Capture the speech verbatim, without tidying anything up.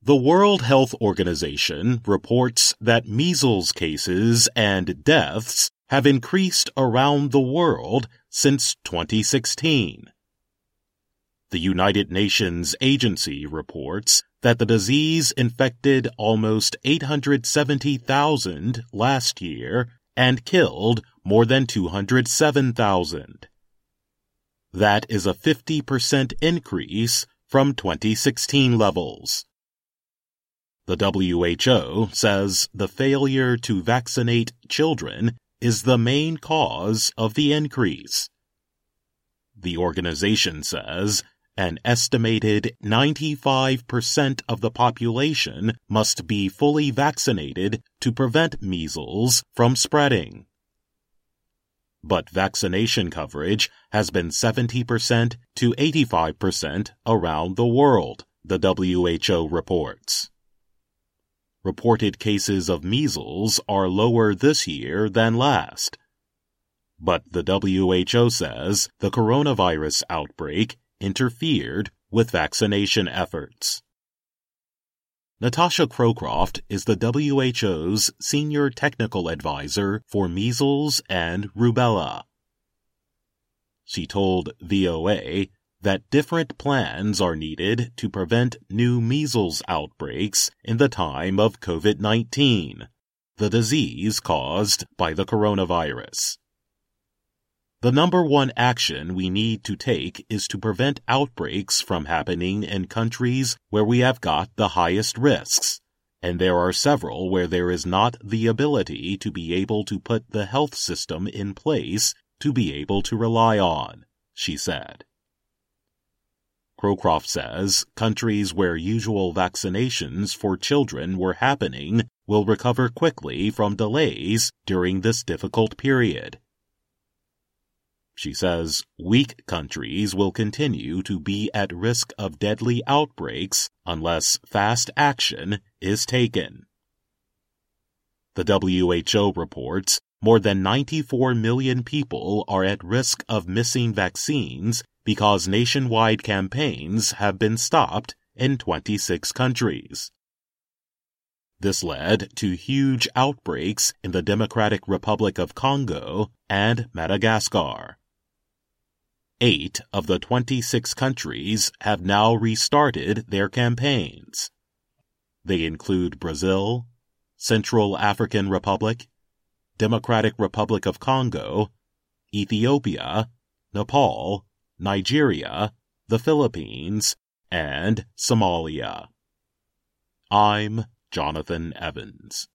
The World Health Organization reports that measles cases and deaths have increased around the world since twenty sixteen. The United Nations Agency reports that the disease infected almost eight hundred seventy thousand last year and killed more than two hundred seven thousand. That is a fifty percent increase from twenty sixteen levels. The W H O says the failure to vaccinate children is the main cause of the increase. The organization says an estimated ninety-five percent of the population must be fully vaccinated to prevent measles from spreading. But vaccination coverage has been seventy percent to eighty-five percent around the world, the W H O reports. Reported cases of measles are lower this year than last. But the W H O says the coronavirus outbreak interfered with vaccination efforts. Natasha Crowcroft is the W H O's Senior Technical Advisor for Measles and Rubella. She told V O A that different plans are needed to prevent new measles outbreaks in the time of COVID nineteen, the disease caused by the coronavirus. The number one action we need to take is to prevent outbreaks from happening in countries where we have got the highest risks, and there are several where there is not the ability to be able to put the health system in place to be able to rely on, she said. Crowcroft says countries where usual vaccinations for children were happening will recover quickly from delays during this difficult period. She says weak countries will continue to be at risk of deadly outbreaks unless fast action is taken. The W H O reports more than ninety-four million people are at risk of missing vaccines because nationwide campaigns have been stopped in twenty-six countries. This led to huge outbreaks in the Democratic Republic of Congo and Madagascar. Eight of the twenty-six countries have now restarted their campaigns. They include Brazil, Central African Republic, Democratic Republic of Congo, Ethiopia, Nepal, Nigeria, the Philippines, and Somalia. I'm Jonathan Evans.